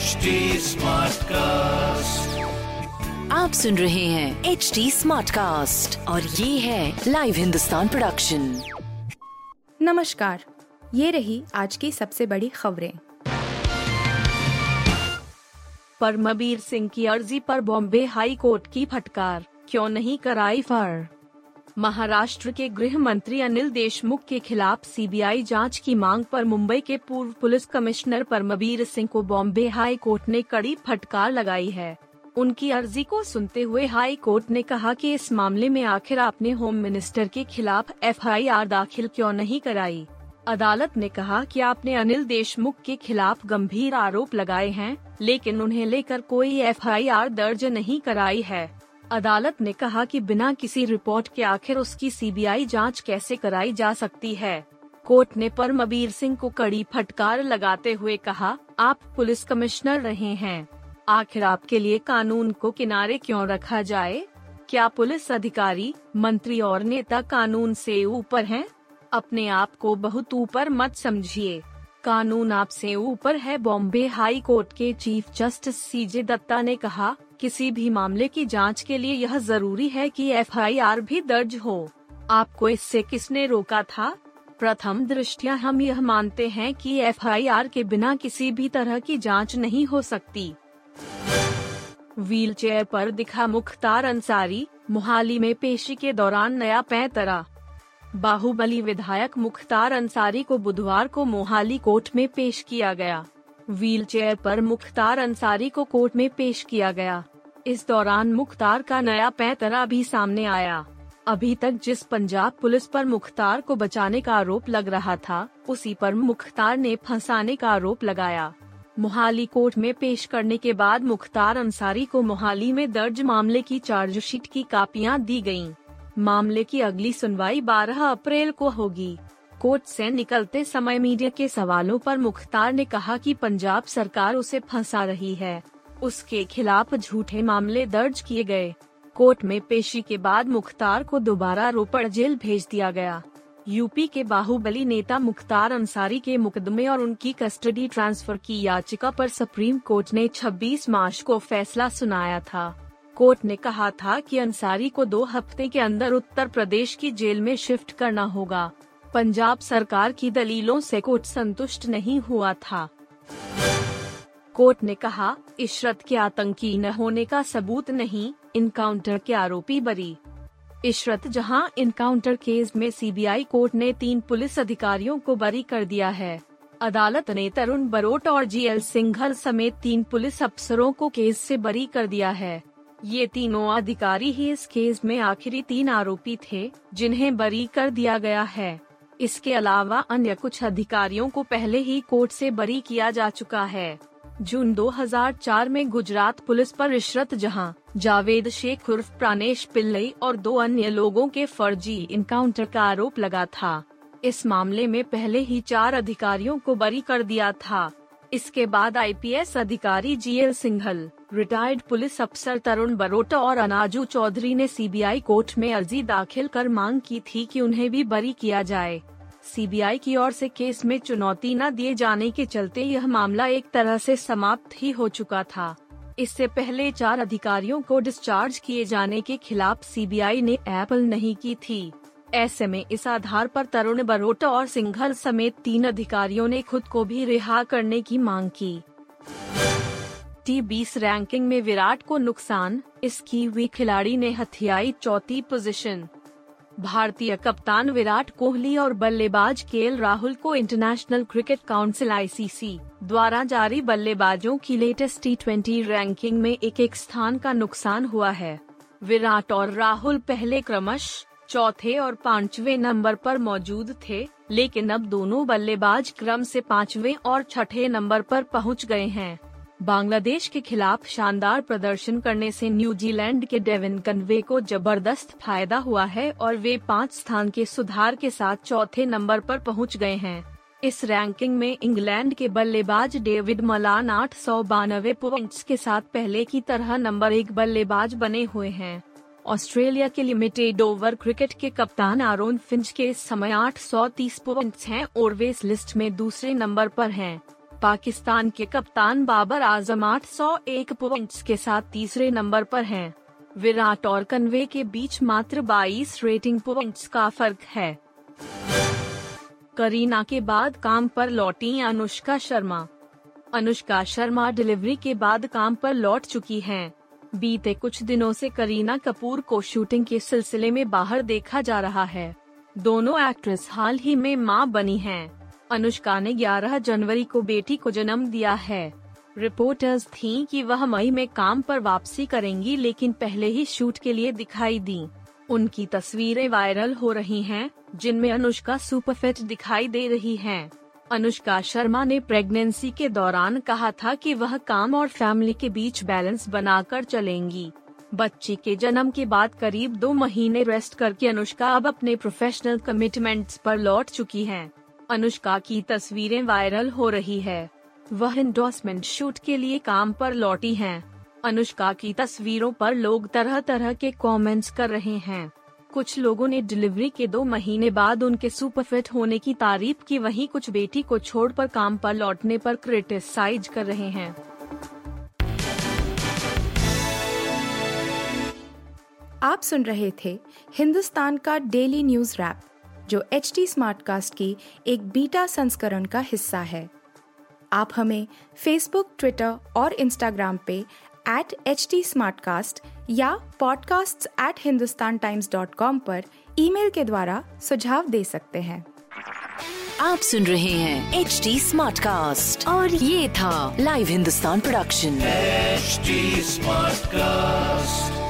HD Smartcast. आप सुन रहे हैं HD Smartcast और ये है लाइव हिंदुस्तान प्रोडक्शन। नमस्कार, ये रही आज की सबसे बड़ी खबरें। परमबीर सिंह की अर्जी पर बॉम्बे हाई कोर्ट की फटकार, क्यों नहीं कराई फर। महाराष्ट्र के गृह मंत्री अनिल देशमुख के खिलाफ सीबीआई जांच की मांग पर मुंबई के पूर्व पुलिस कमिश्नर परमबीर सिंह को बॉम्बे हाई कोर्ट ने कड़ी फटकार लगाई है। उनकी अर्जी को सुनते हुए हाई कोर्ट ने कहा कि इस मामले में आखिर आपने होम मिनिस्टर के खिलाफ एफआईआर दाखिल क्यों नहीं कराई। अदालत ने कहा कि आपने अनिल देशमुख के खिलाफ गंभीर आरोप लगाए हैं, लेकिन उन्हें लेकर कोई एफआईआर दर्ज नहीं कराई है। अदालत ने कहा कि बिना किसी रिपोर्ट के आखिर उसकी सीबीआई जांच कैसे कराई जा सकती है। कोर्ट ने परमबीर सिंह को कड़ी फटकार लगाते हुए कहा, आप पुलिस कमिश्नर रहे हैं, आखिर आपके लिए कानून को किनारे क्यों रखा जाए? क्या पुलिस अधिकारी, मंत्री और नेता कानून से ऊपर हैं? अपने आप को बहुत ऊपर मत समझिए, कानून आपसे ऊपर है। बॉम्बे हाई कोर्ट के चीफ जस्टिस सीजे दत्ता ने कहा, किसी भी मामले की जांच के लिए यह जरूरी है कि एफआईआर भी दर्ज हो। आपको इससे किसने रोका था? प्रथम दृष्टया हम यह मानते हैं कि एफआईआर के बिना किसी भी तरह की जांच नहीं हो सकती। व्हीलचेयर पर दिखा मुख्तार अंसारी, मोहाली में पेशी के दौरान नया पैंतरा। बाहुबली विधायक मुख्तार अंसारी को बुधवार को मोहाली कोर्ट में पेश किया गया। व्हीलचेयर पर मुख्तार अंसारी को कोर्ट में पेश किया गया। इस दौरान मुख्तार का नया पैंतरा भी सामने आया। अभी तक जिस पंजाब पुलिस पर मुख्तार को बचाने का आरोप लग रहा था, उसी पर मुख्तार ने फंसाने का आरोप लगाया। मोहाली कोर्ट में पेश करने के बाद मुख्तार अंसारी को मोहाली में दर्ज मामले की चार्जशीट की कापियां दी गयीं। मामले की अगली सुनवाई 12 अप्रैल को होगी। कोर्ट से निकलते समय मीडिया के सवालों पर मुख्तार ने कहा कि पंजाब सरकार उसे फंसा रही है, उसके खिलाफ झूठे मामले दर्ज किए गए। कोर्ट में पेशी के बाद मुख्तार को दोबारा रोपड़ जेल भेज दिया गया। यूपी के बाहुबली नेता मुख्तार अंसारी के मुकदमे और उनकी कस्टडी ट्रांसफर की याचिका पर सुप्रीम कोर्ट ने 26 मार्च को फैसला सुनाया था। कोर्ट ने कहा था कि अंसारी को 2 हफ्ते के अंदर उत्तर प्रदेश की जेल में शिफ्ट करना होगा। पंजाब सरकार की दलीलों से कोर्ट संतुष्ट नहीं हुआ था। कोर्ट ने कहा, इशरत के आतंकी न होने का सबूत नहीं, इनकाउंटर के आरोपी बरी। इशरत जहां इनकाउंटर केस में सीबीआई कोर्ट ने 3 पुलिस अधिकारियों को बरी कर दिया है। अदालत ने तरुण बरोट और जीएल सिंघल समेत 3 पुलिस अफसरों को केस से बरी कर दिया है। ये तीनों अधिकारी ही इस केस में आखिरी 3 आरोपी थे, जिन्हें बरी कर दिया गया है। इसके अलावा अन्य कुछ अधिकारियों को पहले ही कोर्ट से बरी किया जा चुका है। जून 2004 में गुजरात पुलिस पर इशरत जहां, जावेद शेख उर्फ प्राणेश पिल्लई और 2 अन्य लोगों के फर्जी इनकाउंटर का आरोप लगा था। इस मामले में पहले ही 4 अधिकारियों को बरी कर दिया था। इसके बाद आईपीएस अधिकारी जीएल सिंघल, रिटायर्ड पुलिस अफसर तरुण बरोट और अनाजू चौधरी ने सीबीआई कोर्ट में अर्जी दाखिल कर मांग की थी कि उन्हें भी बरी किया जाए। सीबीआई की ओर से केस में चुनौती न दिए जाने के चलते यह मामला एक तरह से समाप्त ही हो चुका था। इससे पहले 4 अधिकारियों को डिस्चार्ज किए जाने के खिलाफ सीबीआई ने अपील नहीं की थी। ऐसे में इस आधार पर तरुण बरोट और सिंघल समेत 3 अधिकारियों ने खुद को भी रिहा करने की मांग की। T20 रैंकिंग में विराट को नुकसान, इस कीवी खिलाड़ी ने हथियाई 4थी पोजीशन। भारतीय कप्तान विराट कोहली और बल्लेबाज केएल राहुल को इंटरनेशनल क्रिकेट काउंसिल (आईसीसी) द्वारा जारी बल्लेबाजों की लेटेस्ट T20 रैंकिंग में एक स्थान का नुकसान हुआ है। विराट और राहुल पहले क्रमशः 4थे और 5वें नंबर पर मौजूद थे, लेकिन अब दोनों बल्लेबाज क्रम से 5वें और 6ठे नंबर पर पहुंच गए हैं। बांग्लादेश के खिलाफ शानदार प्रदर्शन करने से न्यूजीलैंड के डेविन कनवे को जबरदस्त फायदा हुआ है और वे 5 स्थान के सुधार के साथ 4थे नंबर पर पहुंच गए हैं। इस रैंकिंग में इंग्लैंड के बल्लेबाज डेविड मलान 892 पॉइंट्स के साथ पहले की तरह नंबर 1 बल्लेबाज बने हुए हैं। ऑस्ट्रेलिया के लिमिटेड ओवर क्रिकेट के कप्तान आरोन फिंच के इस समय 830 पॉइंट्स हैं और वे इस लिस्ट में दूसरे नंबर पर हैं। पाकिस्तान के कप्तान बाबर आजम 801 पॉइंट्स के साथ तीसरे नंबर पर हैं। विराट और कन्वे के बीच मात्र 22 रेटिंग पॉइंट्स का फर्क है। करीना के बाद काम पर लौटी अनुष्का शर्मा। अनुष्का शर्मा डिलीवरी के बाद काम पर लौट चुकी हैं। बीते कुछ दिनों से करीना कपूर को शूटिंग के सिलसिले में बाहर देखा जा रहा है। दोनों एक्ट्रेस हाल ही में मां बनी हैं। अनुष्का ने 11 जनवरी को बेटी को जन्म दिया है। रिपोर्टर्स थीं कि वह मई में काम पर वापसी करेंगी, लेकिन पहले ही शूट के लिए दिखाई दी। उनकी तस्वीरें वायरल हो रही हैं, जिनमें अनुष्का सुपरफिट दिखाई दे रही हैं। अनुष्का शर्मा ने प्रेगनेंसी के दौरान कहा था कि वह काम और फैमिली के बीच बैलेंस बनाकर चलेंगी। बच्ची के जन्म के बाद करीब 2 महीने रेस्ट करके अनुष्का अब अपने प्रोफेशनल कमिटमेंट्स पर लौट चुकी हैं। अनुष्का की तस्वीरें वायरल हो रही है। वह एंडोर्समेंट शूट के लिए काम पर लौटी हैं। अनुष्का की तस्वीरों पर लोग तरह तरह के कमेंट्स कर रहे हैं। कुछ लोगों ने डिलीवरी के 2 महीने बाद उनके सुपरफिट होने की तारीफ की, वहीं कुछ बेटी को छोड़कर काम पर लौटने पर क्रिटिसाइज कर रहे हैं। आप सुन रहे थे हिंदुस्तान का डेली न्यूज रैप, जो एचटी स्मार्टकास्ट की एक बीटा संस्करण का हिस्सा है। आप हमें फेसबुक, ट्विटर और इंस्टाग्राम पे @HT Smartcast या podcasts@hindustantimes.com पर ईमेल के द्वारा सुझाव दे सकते हैं। आप सुन रहे हैं HD Smartcast और ये था live Hindustan production. HT Smartcast।